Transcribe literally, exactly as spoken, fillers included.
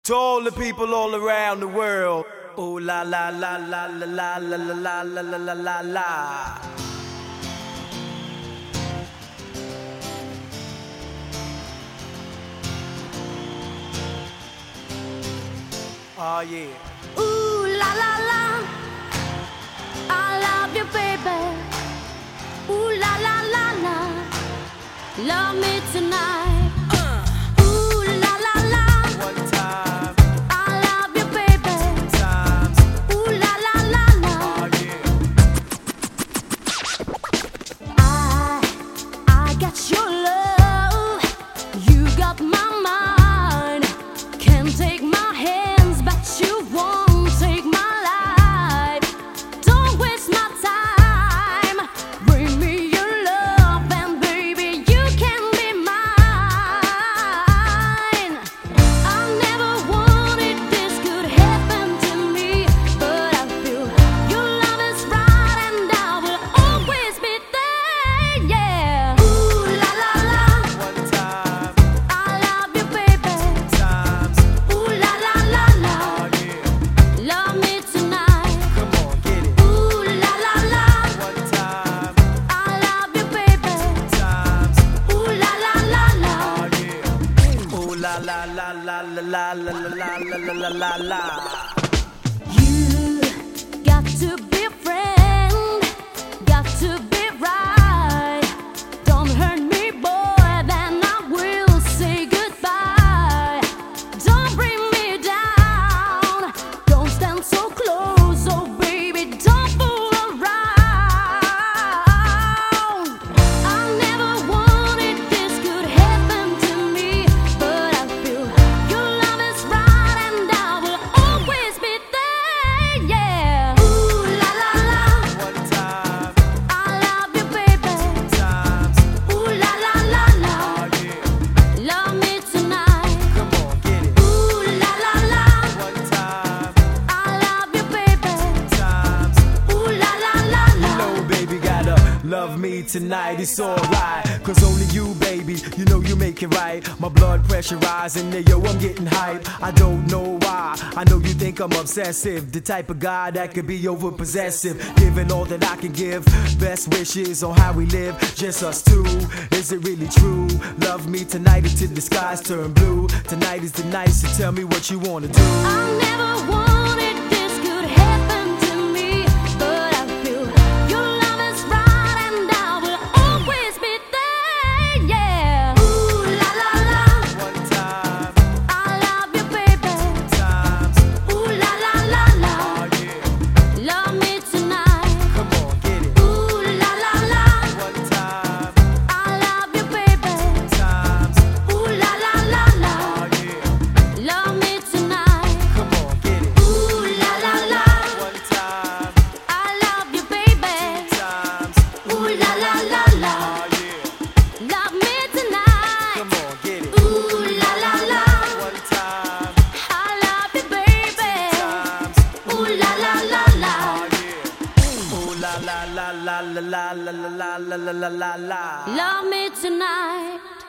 To all the people all around the world. Ooh la la la la la la la la la la la la la. Oh yeah. Ooh la la la, I love you, baby. Ooh la la la la, love me tonight. La la la la la la la la la la la. You got to be a friend, got to be right. Don't hurt me, boy, then I will say goodbye. Don't bring me down, don't stand so close, oh baby, don't fool around. I never wanted this could happen to me, but I feel your love is right and I will always be there, yeah. Ooh la la la, One time, I love you, baby. two times, Ooh la la la la, oh yeah. love me tonight. Come on, get it. Ooh la la la, One time, I love you, baby. two times. Ooh la la la la. You know, baby, gotta love me tonight, it's alright. Cause only you, baby, you know you make it right. My blood pressure rising, yeah, yo, I'm getting hype. I don't know why, I know you think I'm obsessive. The type of guy that could be over possessive, giving all that I can give. Best wishes on how we live, just us two. Is it really true? Love me tonight until the skies turn blue. Tonight is the night, so tell me what you wanna do. I never wanted this could happen to me, but I feel your love is right and I will always be there, yeah. Ooh la la la, One time, I love you, baby. two times, Ooh la la la la, oh yeah. love me tonight. Come on, get it. Ooh la la la, One time, I love you, baby. two times, Ooh la la la la, oh yeah. love me tonight. Come on, get it. Ooh la la la, One time, I love you, baby. two times, Ooh la la la la, oh yeah. love me tonight. Come on, get it. Ooh la la la, One time, I love you, baby. times, Ooh la la la la, oh yeah. Ooh la la la la la la la la la la la la la. love me tonight.